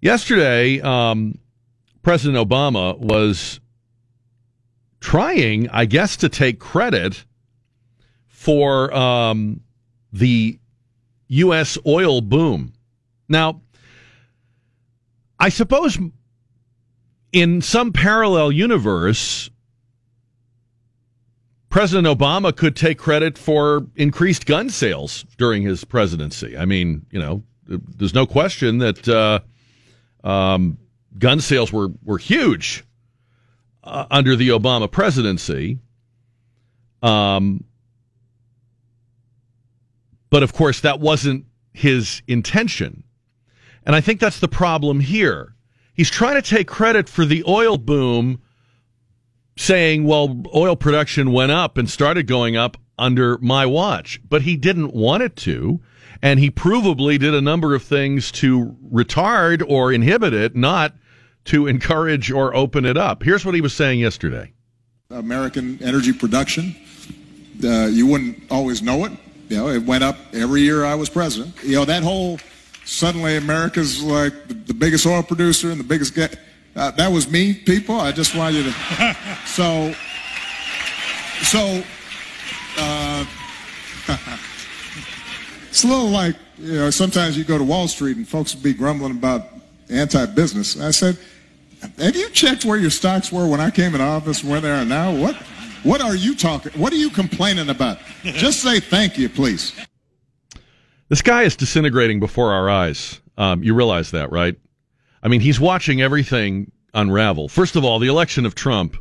Yesterday, President Obama was trying, I guess, to take credit for the U.S. oil boom. Now, I suppose in some parallel universe, President Obama could take credit for increased gun sales during his presidency. I mean, there's no question that gun sales were huge under the Obama presidency. But of course, that wasn't his intention. And I think that's the problem here. He's trying to take credit for the oil boom, saying, well, oil production went up and started going up under my watch. But he didn't want it to. And he provably did a number of things to retard or inhibit it, not to encourage or open it up. Here's what he was saying yesterday. American energy production, you wouldn't always know it. It went up every year I was president. That whole suddenly America's like the biggest oil producer and the biggest that was me, people. I just want you to. It's a little like, sometimes you go to Wall Street and folks will be grumbling about anti-business. I said, have you checked where your stocks were when I came in office and where they are now? What are you talking? What are you complaining about? Just say thank you, please. This guy is disintegrating before our eyes. You realize that, right? I mean, he's watching everything unravel. First of all, the election of Trump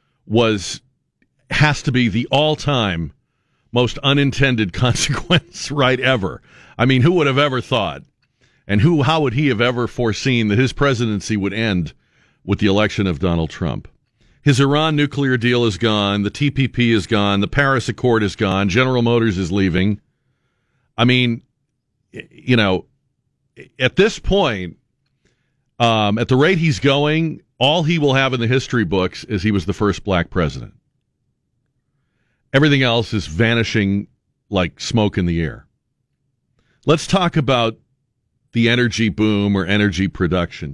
has to be the all-time most unintended consequence right ever. I mean, who would have ever thought? And how would he have ever foreseen that his presidency would end with the election of Donald Trump? His Iran nuclear deal is gone. The TPP is gone. The Paris Accord is gone. General Motors is leaving. I mean, at this point, at the rate he's going, all he will have in the history books is he was the first black president. Everything else is vanishing like smoke in the air. Let's talk about the energy boom or energy production.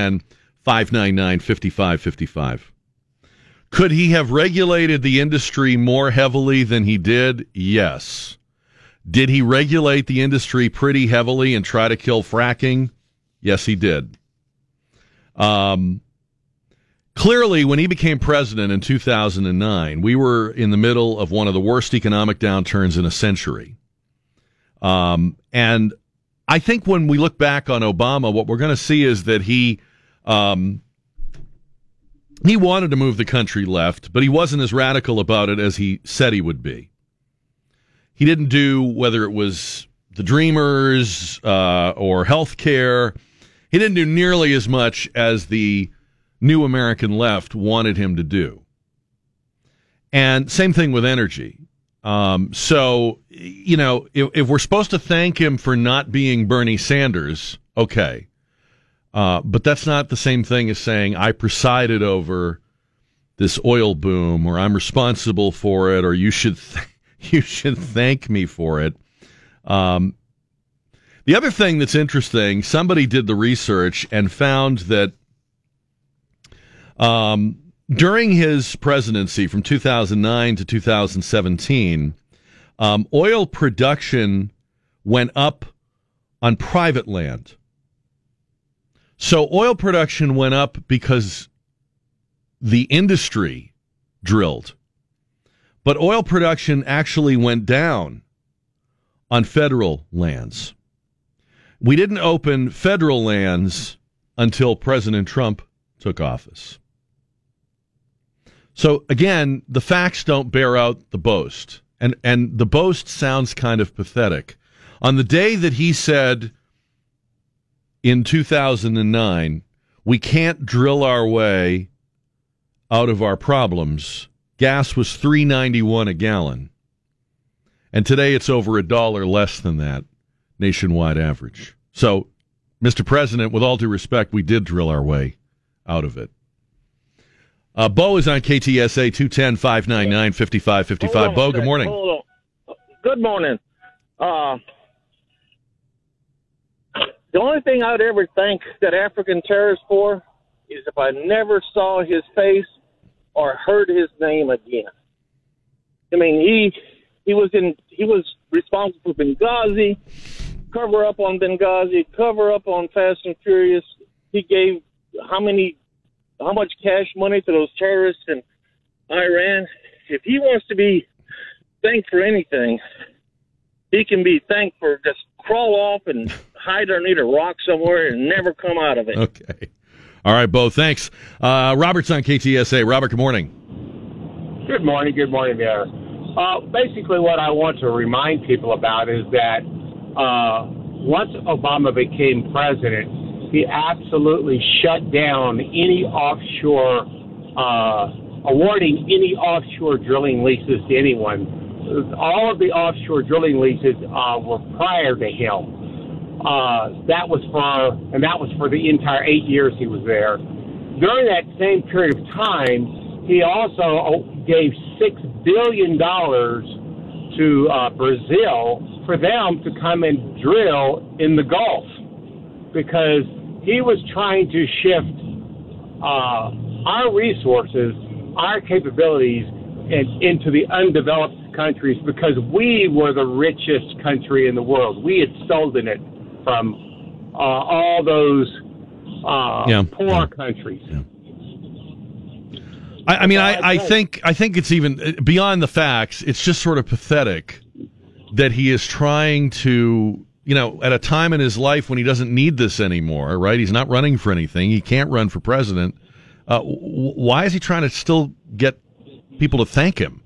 210-599-5555. Could he have regulated the industry more heavily than he did? Yes. Did he regulate the industry pretty heavily and try to kill fracking? Yes, he did. Clearly, when he became president in 2009, we were in the middle of one of the worst economic downturns in a century. And I think when we look back on Obama, what we're going to see is that he wanted to move the country left, but he wasn't as radical about it as he said he would be. He didn't do, whether it was the Dreamers or health care, he didn't do nearly as much as the New American Left wanted him to do. And same thing with energy. So, if we're supposed to thank him for not being Bernie Sanders, okay. But that's not the same thing as saying I presided over this oil boom, or I'm responsible for it, or you should thank me for it. The other thing that's interesting, somebody did the research and found that during his presidency from 2009 to 2017, oil production went up on private land. So oil production went up because the industry drilled. But oil production actually went down on federal lands. We didn't open federal lands until President Trump took office. So, again, the facts don't bear out the boast. And the boast sounds kind of pathetic. On the day that he said in 2009, we can't drill our way out of our problems, gas was $3.91 a gallon. And today it's over $1 less than that nationwide average. So, Mr. President, with all due respect, we did drill our way out of it. Bo is on KTSA 210-599-5555. Bo, good morning. Hold on. Good morning. The only thing I'd ever thank that African terrorist for is if I never saw his face or heard his name again. I mean, he was responsible for Benghazi, cover up on Benghazi, cover up on Fast and Furious. He gave how much cash money to those terrorists in Iran. If he wants to be thanked for anything, he can be thanked for just crawl off and hide underneath a rock somewhere and never come out of it. Okay. All right, Bo, thanks. Robert's on KTSA. Robert, good morning. Good morning there. Basically what I want to remind people about is that once Obama became president, he absolutely shut down any offshore, awarding any offshore drilling leases to anyone. All of the offshore drilling leases were prior to him. That was for the entire 8 years he was there. During that same period of time, he also gave $6 billion to Brazil for them to come and drill in the Gulf, because he was trying to shift our resources, our capabilities, into the undeveloped countries, because we were the richest country in the world. We had stolen it from all those poor countries. Yeah. I think it's even beyond the facts. It's just sort of pathetic that he is trying to, at a time in his life when he doesn't need this anymore, right? He's not running for anything. He can't run for president. Why is he trying to still get people to thank him?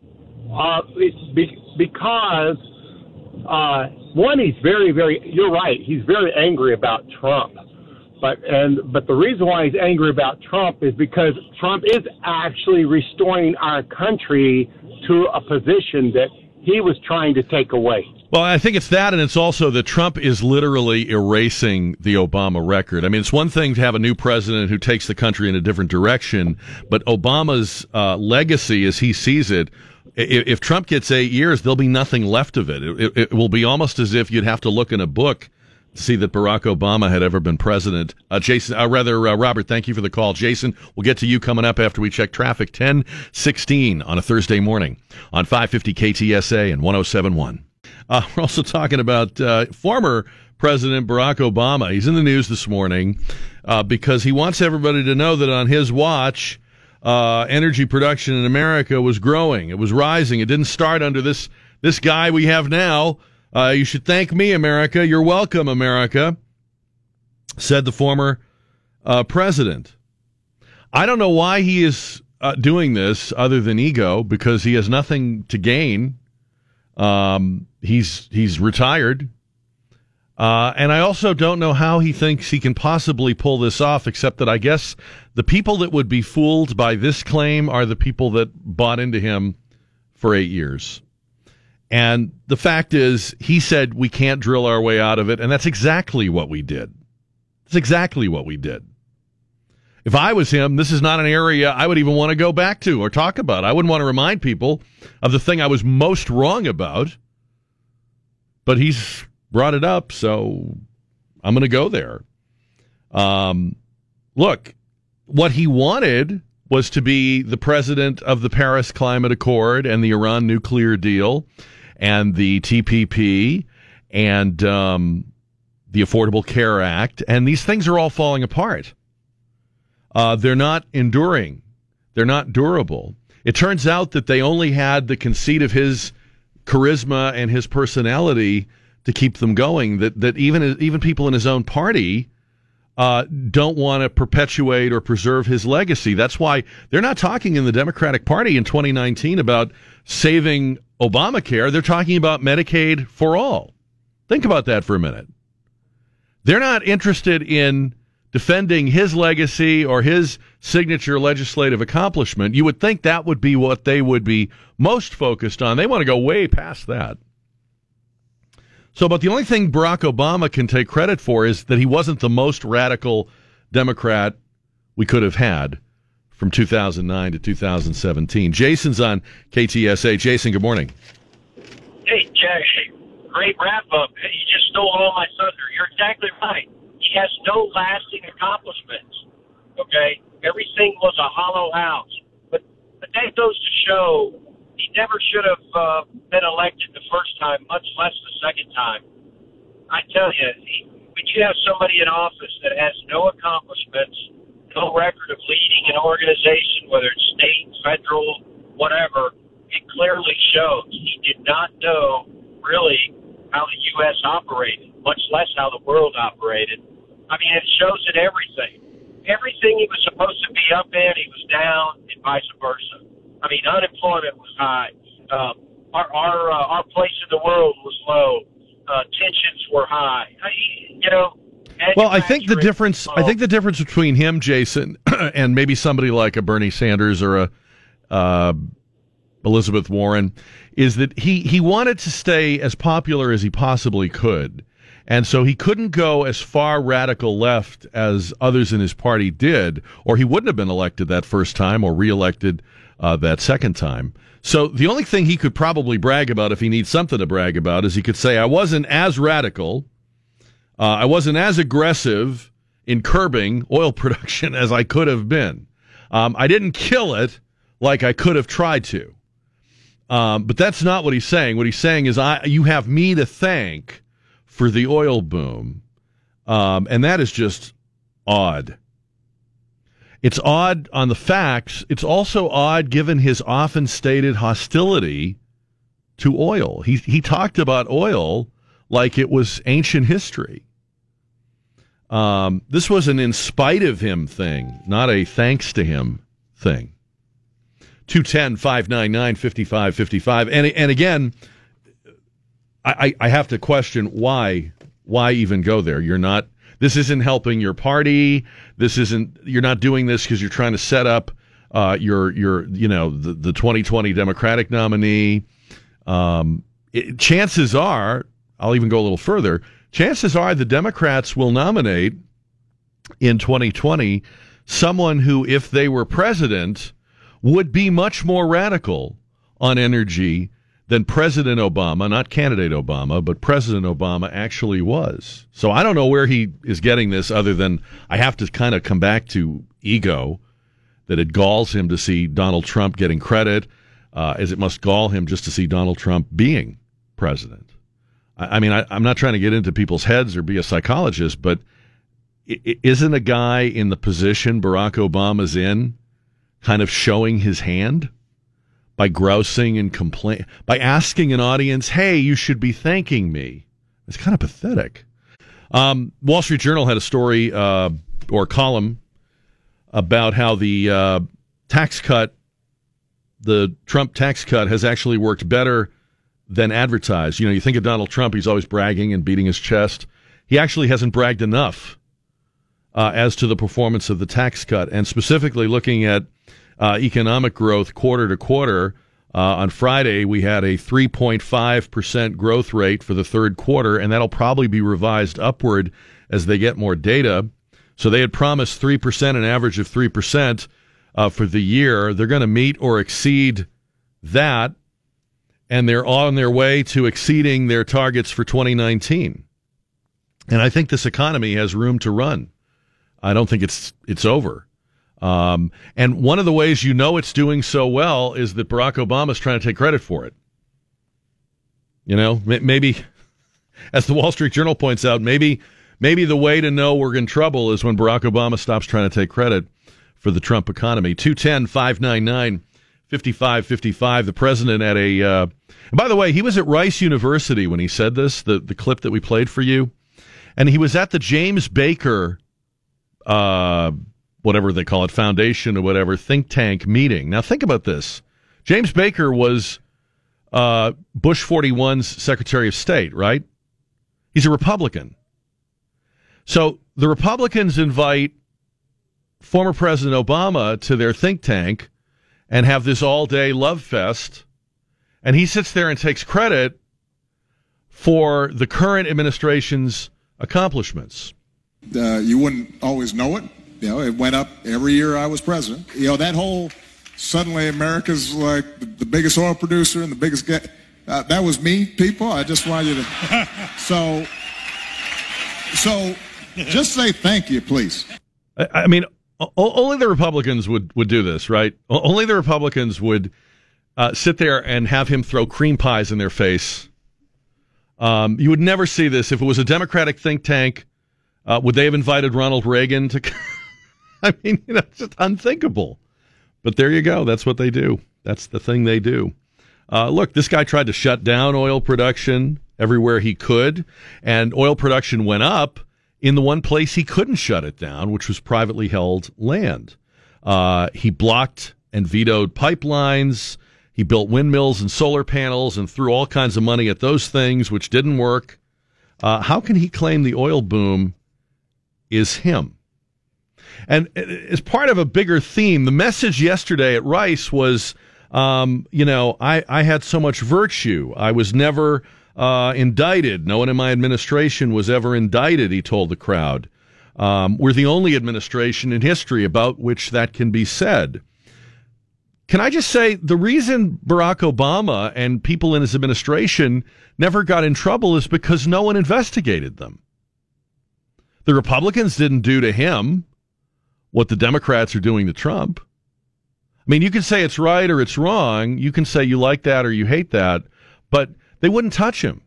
Because one, he's very, you're right, he's very angry about Trump. But the reason why he's angry about Trump is because Trump is actually restoring our country to a position that he was trying to take away. Well, I think it's that, and it's also that Trump is literally erasing the Obama record. I mean, it's one thing to have a new president who takes the country in a different direction, but Obama's legacy, as he sees it, if Trump gets 8 years, there'll be nothing left of it. It will be almost as if you'd have to look in a book to see that Barack Obama had ever been president. Robert, thank you for the call. Jason, we'll get to you coming up after we check traffic. 10:16 on a Thursday morning on 550 KTSA and 107.1. We're also talking about former President Barack Obama. He's in the news this morning because he wants everybody to know that on his watch, energy production in America was growing. It was rising. It didn't start under this guy we have now. You should thank me, America. You're welcome, America, said the former president. I don't know why he is doing this other than ego, because he has nothing to gain. He's retired. And I also don't know how he thinks he can possibly pull this off, except that I guess the people that would be fooled by this claim are the people that bought into him for 8 years. And the fact is, he said we can't drill our way out of it, and that's exactly what we did. That's exactly what we did. If I was him, this is not an area I would even want to go back to or talk about. I wouldn't want to remind people of the thing I was most wrong about. But he's brought it up, so I'm going to go there. Look, what he wanted was to be the president of the Paris Climate Accord and the Iran nuclear deal and the TPP and the Affordable Care Act, and these things are all falling apart. They're not enduring. They're not durable. It turns out that they only had the conceit of his charisma and his personality to keep them going, that even people in his own party don't want to perpetuate or preserve his legacy. That's why they're not talking in the Democratic Party in 2019 about saving Obamacare. They're talking about Medicaid for all. Think about that for a minute. They're not interested in defending his legacy or his signature legislative accomplishment. You would think that would be what they would be most focused on. They want to go way past that. So, but the only thing Barack Obama can take credit for is that he wasn't the most radical Democrat we could have had from 2009 to 2017. Jason's on KTSA. Jason, good morning. Hey, Josh. Great wrap-up. You just stole all my thunder. You're exactly right. He has no lasting accomplishments, okay? Everything was a hollow house. But that goes to show he never should have been elected the first time, much less the second time. I tell you, when you have somebody in office that has no accomplishments, no record of leading an organization, whether it's state, federal, whatever, it clearly shows he did not know really how the U.S. operated, much less how the world operated. I mean, it shows in everything. Everything he was supposed to be up in, he was down, and vice versa. I mean, unemployment was high. Our place in the world was low. Tensions were high. Well, I think the difference. I think the difference between him, Jason, and maybe somebody like a Bernie Sanders or a Elizabeth Warren, is that he wanted to stay as popular as he possibly could. And so he couldn't go as far radical left as others in his party did, or he wouldn't have been elected that first time or reelected that second time. So the only thing he could probably brag about, if he needs something to brag about, is he could say, I wasn't as radical, I wasn't as aggressive in curbing oil production as I could have been. I didn't kill it like I could have tried to. But that's not what he's saying. What he's saying is, you have me to thank for the oil boom. And that is just odd. It's odd on the facts. It's also odd given his often stated hostility to oil. He talked about oil like it was ancient history. This was an in spite of him thing, not a thanks to him thing. 210-599-5555. And again, I have to question why even go there? This isn't helping your party. You're not doing this because you're trying to set up the 2020 Democratic nominee. Chances are, I'll even go a little further, chances are the Democrats will nominate in 2020 someone who, if they were president, would be much more radical on energy than President Obama, not candidate Obama, but President Obama actually was. So I don't know where he is getting this other than I have to kind of come back to ego, that it galls him to see Donald Trump getting credit, as it must gall him just to see Donald Trump being president. I mean, I'm not trying to get into people's heads or be a psychologist, but isn't a guy in the position Barack Obama's in kind of showing his hand? By grousing and by asking an audience, hey, you should be thanking me. It's kind of pathetic. Wall Street Journal had a story or column about how the Trump tax cut has actually worked better than advertised. You think of Donald Trump, he's always bragging and beating his chest. He actually hasn't bragged enough as to the performance of the tax cut, and specifically looking at economic growth quarter to quarter. On Friday, we had a 3.5% growth rate for the third quarter, and that'll probably be revised upward as they get more data. So they had promised 3%, an average of 3% for the year. They're going to meet or exceed that, and they're on their way to exceeding their targets for 2019. And I think this economy has room to run. I don't think it's over. And one of the ways it's doing so well is that Barack Obama's trying to take credit for it. Maybe, as the Wall Street Journal points out, maybe the way to know we're in trouble is when Barack Obama stops trying to take credit for the Trump economy. 210-599-5555. The president at and by the way, he was at Rice University when he said this, the clip that we played for you. And he was at the James Baker whatever they call it, foundation or whatever, think tank meeting. Now, think about this. James Baker was Bush 41's Secretary of State, right? He's a Republican. So the Republicans invite former President Obama to their think tank and have this all-day love fest, and he sits there and takes credit for the current administration's accomplishments. You wouldn't always know it. It went up every year I was president. That whole suddenly America's like the biggest oil producer and the biggest That was me, people. I just want you to. So just say thank you, please. I mean, only the Republicans would do this, right? Only the Republicans would sit there and have him throw cream pies in their face. You would never see this. If it was a Democratic think tank, would they have invited Ronald Reagan to... I mean, it's just unthinkable. But there you go. That's what they do. That's the thing they do. Look, this guy tried to shut down oil production everywhere he could, and oil production went up in the one place he couldn't shut it down, which was privately held land. He blocked and vetoed pipelines. He built windmills and solar panels and threw all kinds of money at those things, which didn't work. How can he claim the oil boom is him? And as part of a bigger theme, the message yesterday at Rice was, I had so much virtue. I was never indicted. No one in my administration was ever indicted, he told the crowd. We're the only administration in history about which that can be said. Can I just say, the reason Barack Obama and people in his administration never got in trouble is because no one investigated them. The Republicans didn't do to him what the Democrats are doing to Trump. I mean, you can say it's right or it's wrong. You can say you like that or you hate that, but they wouldn't touch him.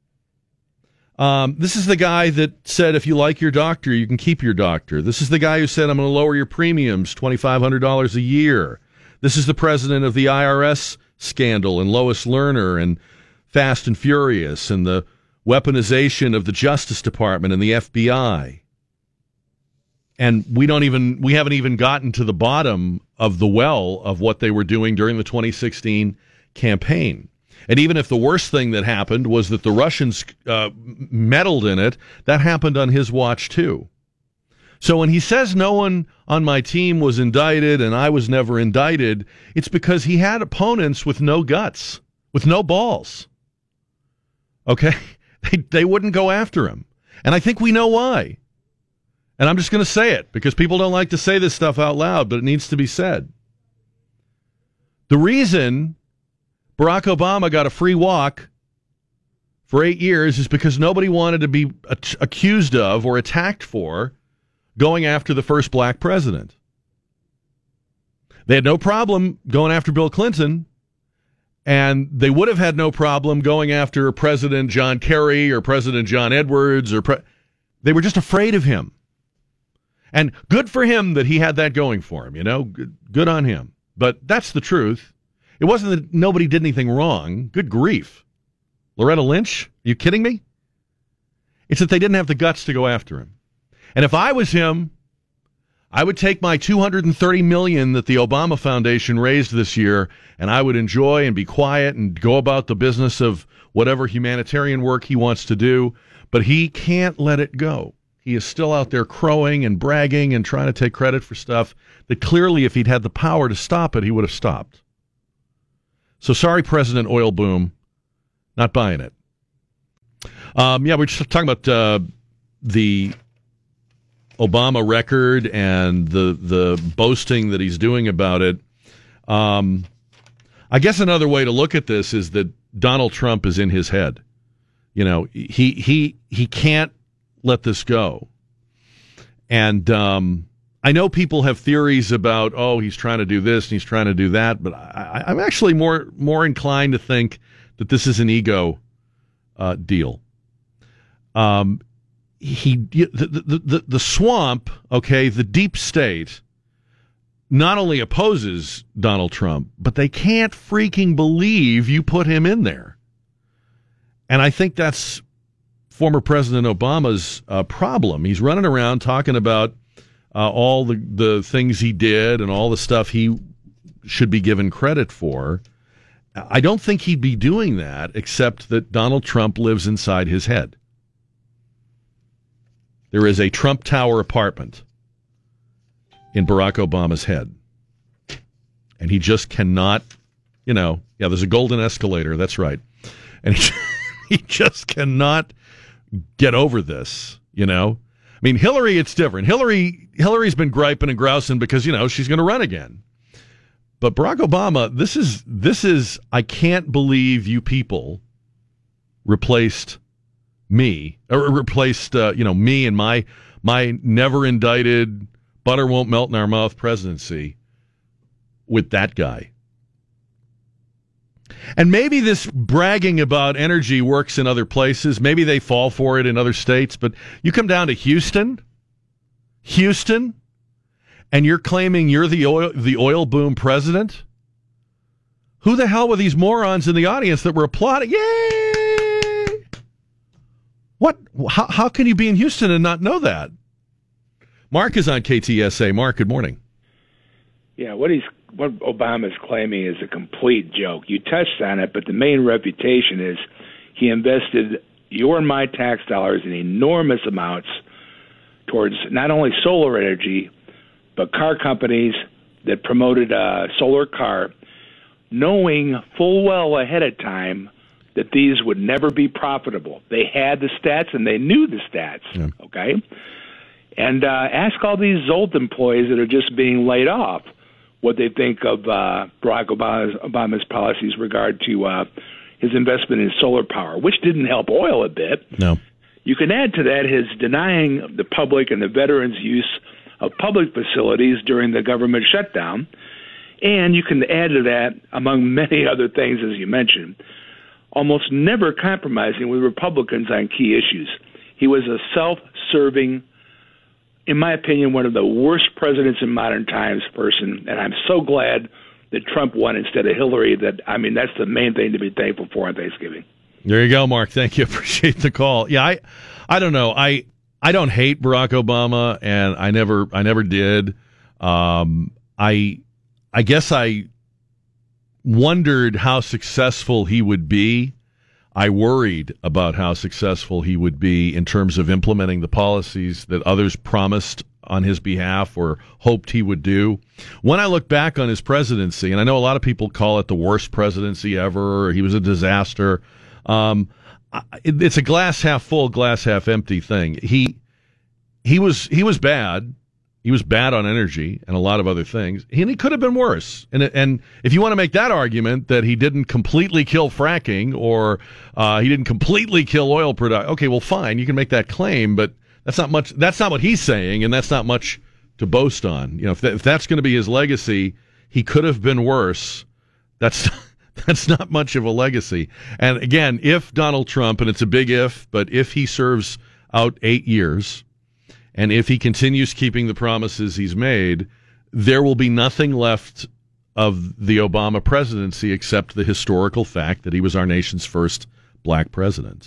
This is the guy that said, if you like your doctor, you can keep your doctor. This is the guy who said, I'm going to lower your premiums $2,500 a year. This is the president of the IRS scandal and Lois Lerner and Fast and Furious and the weaponization of the Justice Department and the FBI. And we haven't even gotten to the bottom of the well of what they were doing during the 2016 campaign. And even if the worst thing that happened was that the Russians meddled in it, that happened on his watch too. So when he says no one on my team was indicted and I was never indicted, it's because he had opponents with no guts, with no balls. Okay? They wouldn't go after him. And I think we know why. And I'm just going to say it because people don't like to say this stuff out loud, but it needs to be said. The reason Barack Obama got a free walk for 8 years is because nobody wanted to be accused of or attacked for going after the first black president. They had no problem going after Bill Clinton, and they would have had no problem going after President John Kerry or President John Edwards. They were just afraid of him. And good for him that he had that going for him, good on him. But that's the truth. It wasn't that nobody did anything wrong. Good grief. Loretta Lynch? Are you kidding me? It's that they didn't have the guts to go after him. And if I was him, I would take my $230 million that the Obama Foundation raised this year, and I would enjoy and be quiet and go about the business of whatever humanitarian work he wants to do. But he can't let it go. He is still out there crowing and bragging and trying to take credit for stuff that clearly, if he'd had the power to stop it, he would have stopped. So sorry, President Oil Boom, not buying it. We're just talking about the Obama record and the boasting that he's doing about it. I guess another way to look at this is that Donald Trump is in his head. He can't let this go. And I know people have theories about, he's trying to do this and he's trying to do that, but I'm actually more inclined to think that this is an ego deal. The swamp, the deep state, not only opposes Donald Trump, but they can't freaking believe you put him in there. And I think that's former President Obama's problem. He's running around talking about all the things he did and all the stuff he should be given credit for. I don't think he'd be doing that except that Donald Trump lives inside his head. There is a Trump Tower apartment in Barack Obama's head. And he just cannot, there's a golden escalator, that's right. And he just cannot get over this, I mean, Hillary, it's different. Hillary's been griping and grousing because, she's going to run again. But Barack Obama, this is I can't believe you people replaced me, or replaced me and my never indicted, butter won't melt in our mouth presidency with that guy. And maybe this bragging about energy works in other places. Maybe they fall for it in other states. But you come down to Houston, and you're claiming you're the oil boom president? Who the hell were these morons in the audience that were applauding? Yay! What? How can you be in Houston and not know that? Mark is on KTSA. Mark, good morning. Yeah, what Obama's claiming is a complete joke. You touched on it, but the main reputation is he invested your and my tax dollars in enormous amounts towards not only solar energy, but car companies that promoted a solar car, knowing full well ahead of time that these would never be profitable. They had the stats, and they knew the stats, okay? And ask all these Zolt employees that are just being laid off what they think of Barack Obama's policies regard to his investment in solar power, which didn't help oil a bit. No. You can add to that his denying the public and the veterans use of public facilities during the government shutdown. And you can add to that, among many other things, as you mentioned, almost never compromising with Republicans on key issues. He was a self-serving, in my opinion, one of the worst presidents in modern times person, and I'm so glad that Trump won instead of Hillary. That's the main thing to be thankful for on Thanksgiving. There you go, Mark. Thank you. Appreciate the call. Yeah, I don't know. I don't hate Barack Obama, and I never did. I guess I wondered how successful he would be. I worried about how successful he would be in terms of implementing the policies that others promised on his behalf or hoped he would do. When I look back on his presidency, and I know a lot of people call it the worst presidency ever, or he was a disaster, it's a glass half full, glass half empty thing. He was bad. He was bad on energy and a lot of other things. And he could have been worse. And if you want to make that argument that he didn't completely kill fracking or he didn't completely kill oil production, okay, well, fine, you can make that claim, but that's not much. That's not what he's saying, and that's not much to boast on. You know, if that's going to be his legacy, he could have been worse. That's not much of a legacy. And again, if Donald Trump, and it's a big if, but if he serves out 8 years, and if he continues keeping the promises he's made, there will be nothing left of the Obama presidency except the historical fact that he was our nation's first black president.